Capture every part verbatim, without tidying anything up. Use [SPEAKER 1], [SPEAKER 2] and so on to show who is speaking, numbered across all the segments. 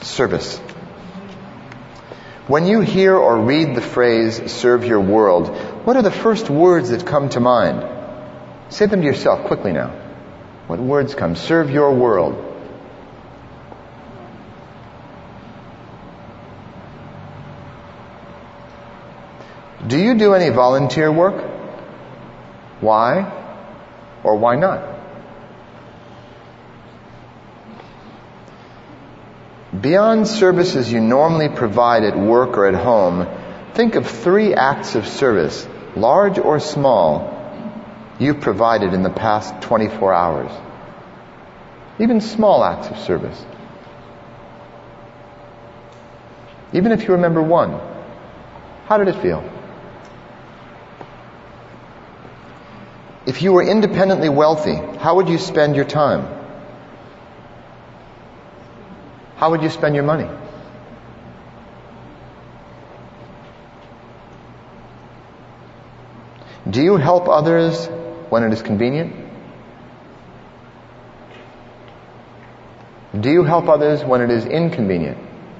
[SPEAKER 1] Service. When you hear or read the phrase, serve your world, what are the first words that come to mind? Say them to yourself quickly now. What words come? Serve your world. Do you do any volunteer work? Why or why not? Beyond services you normally provide at work or at home, think of three acts of service, large or small, you've provided in the past twenty-four hours. Even small acts of service. Even if you remember one, how did it feel? If you were independently wealthy, how would you spend your time? How would you spend your money? Do you help others when it is convenient? Do you help others when it is inconvenient?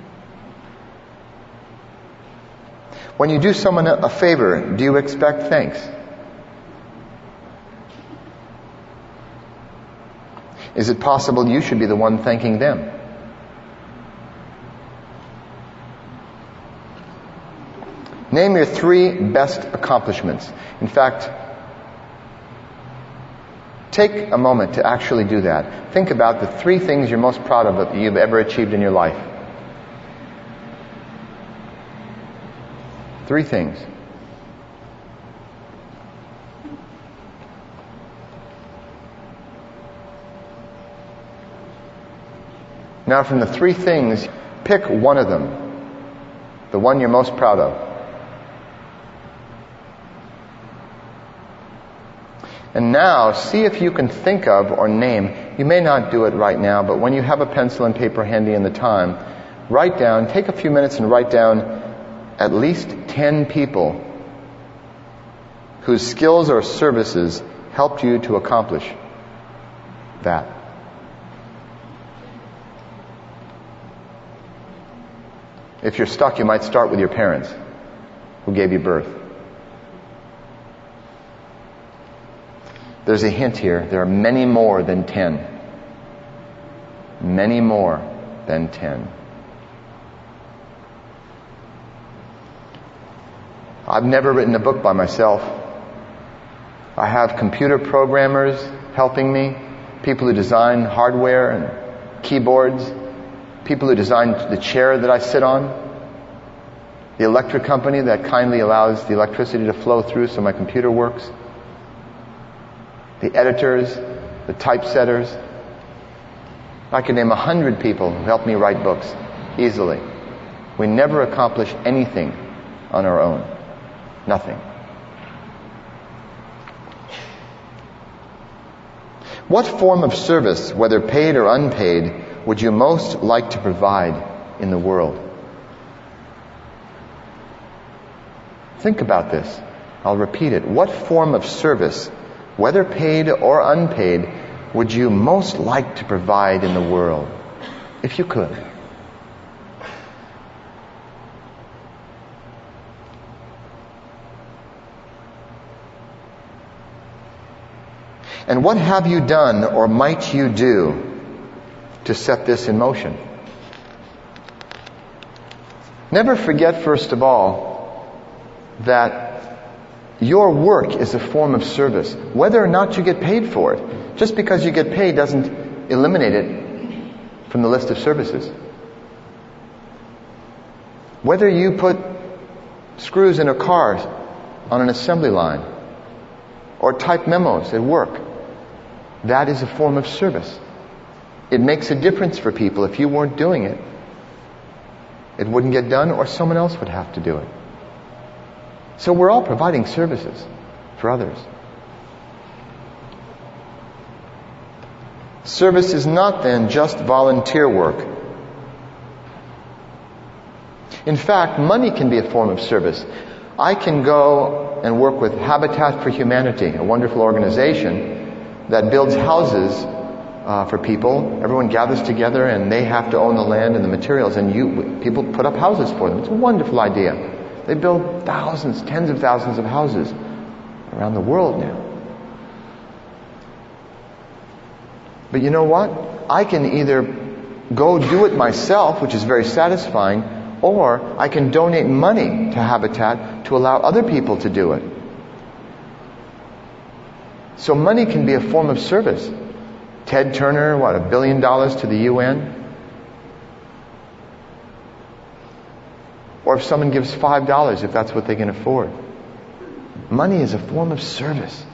[SPEAKER 1] When you do someone a favor, do you expect thanks? Is it possible you should be the one thanking them? Name your three best accomplishments. In fact, take a moment to actually do that. Think about the three things you're most proud of that you've ever achieved in your life. Three things. Now from the three things, pick one of them. The one you're most proud of. And now, see if you can think of or name, you may not do it right now, but when you have a pencil and paper handy in the time, write down, take a few minutes and write down at least ten people whose skills or services helped you to accomplish that. If you're stuck, you might start with your parents who gave you birth. There's a hint here. There are many more than ten. Many more than ten. I've never written a book by myself. I have computer programmers helping me, people who design hardware and keyboards, people who design the chair that I sit on, the electric company that kindly allows the electricity to flow through so my computer works, the editors, the typesetters. I could name a hundred people who helped me write books easily. We never accomplish anything on our own. Nothing. What form of service, whether paid or unpaid, would you most like to provide in the world? Think about this. I'll repeat it. What form of service, whether paid or unpaid, would you most like to provide in the world, if you could? And what have you done or might you do to set this in motion? Never forget, first of all, that your work is a form of service, whether or not you get paid for it. Just because you get paid doesn't eliminate it from the list of services. Whether you put screws in a car on an assembly line or type memos at work, that is a form of service. It makes a difference for people. If you weren't doing it, it wouldn't get done, or someone else would have to do it. So we're all providing services for others. Service is not then just volunteer work. In fact, money can be a form of service. I can go and work with Habitat for Humanity, a wonderful organization that builds houses uh, for people. Everyone gathers together and they have to own the land and the materials, and you people put up houses for them. It's a wonderful idea. They build thousands, tens of thousands of houses around the world now. But you know what? I can either go do it myself, which is very satisfying, or I can donate money to Habitat to allow other people to do it. So money can be a form of service. Ted Turner, what, a billion dollars to the U N? Or if someone gives five dollars, if that's what they can afford. Money is a form of service.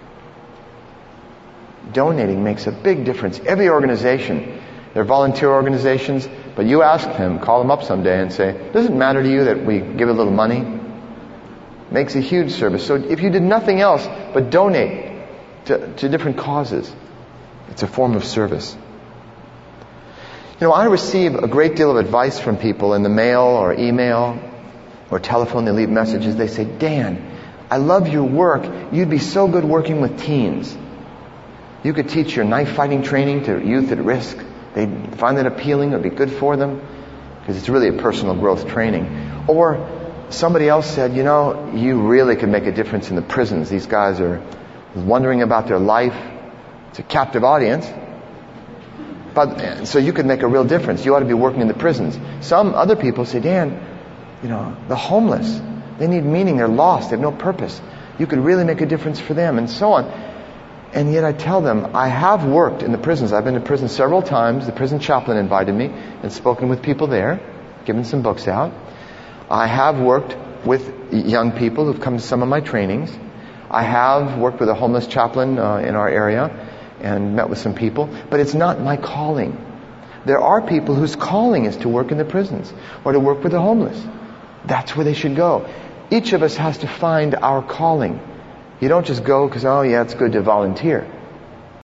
[SPEAKER 1] Donating makes a big difference. Every organization, they're volunteer organizations, but you ask them, call them up someday and say, does it matter to you that we give a little money? It makes a huge service. So if you did nothing else but donate to, to different causes, it's a form of service. You know, I receive a great deal of advice from people in the mail or email or telephone. They leave messages. They say, Dan, I love your work. You'd be so good working with teens. You could teach your knife fighting training to youth at risk. They'd find that appealing. It would be good for them because it's really a personal growth training. Or somebody else said, you know, you really could make a difference in the prisons. These guys are wondering about their life. It's a captive audience. But so you could make a real difference. You ought to be working in the prisons. Some other people say, Dan, you know, the homeless, they need meaning. They're lost. They have no purpose. You could really make a difference for them, and so on. And yet I tell them, I have worked in the prisons. I've been to prison several times. The prison chaplain invited me and spoken with people there, given some books out. I have worked with young people who've come to some of my trainings. I have worked with a homeless chaplain uh, in our area and met with some people. But it's not my calling. There are people whose calling is to work in the prisons or to work with the homeless. That's where they should go. Each of us has to find our calling. You don't just go because, oh yeah, it's good to volunteer.